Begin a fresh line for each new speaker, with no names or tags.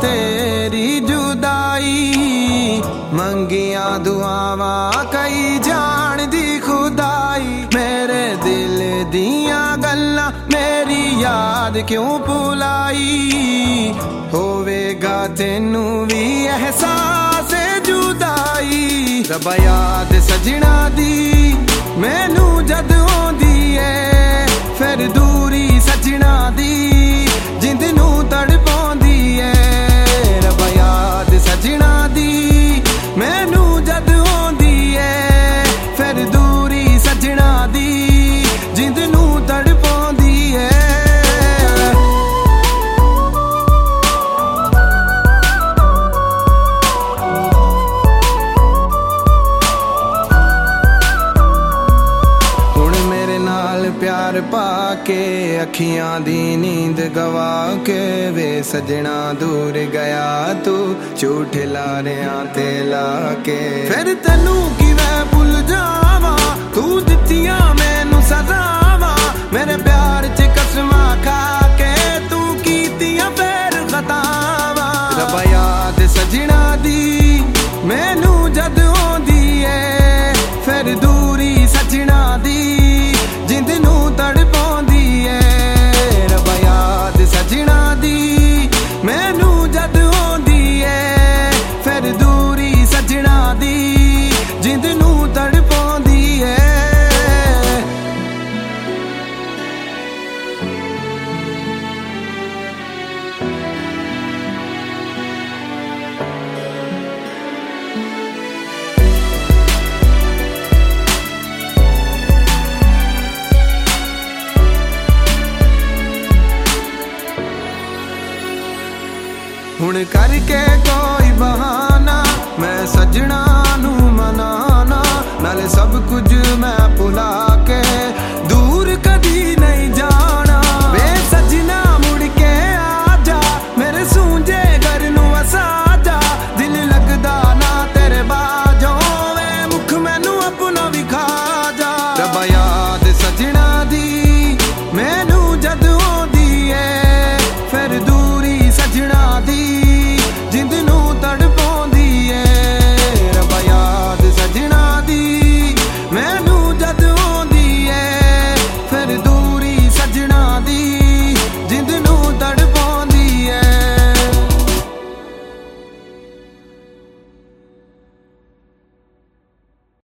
तेरी जुदाई मंगिया दुआवां कई जान दी खुदाई मेरे दिल दियां गल्लां मेरी याद क्यों भुलाई होवेगा तेनू भी एहसास जुदाई रब्बा याद सजना दी मैनू जद आउंदी है फिर दूरी सजना दी जिंद नू तड़पाउंदी है रब्बा याद सजना दी मैनू जद आउंदी है फिर दूरी सजना दी जिंद नू तड़पाउंदी है प्यार पाके अखियां दी नींद गवा के वे सजना दूर गया तू झूठ लारियां ते लाके फिर तैनू किवें भुल जावां तू दित्तियां मैनू सजावां मेरे प्यार च कसमां खा के तू कीतियां फिर खतावां रब्बा याद सजना दी मैनू जद आउंदी है फिर दूरी सजना दी जिंद नू तड़पाउंदी है रब्बा याद सजना दी मैनू जद आउंदी है फिर दूरी सजना दी जिंद नू तड़पाउंदी है हुण करके कोई बहाना मैं सजना नू मनाना नाले सब कुछ मैं भुला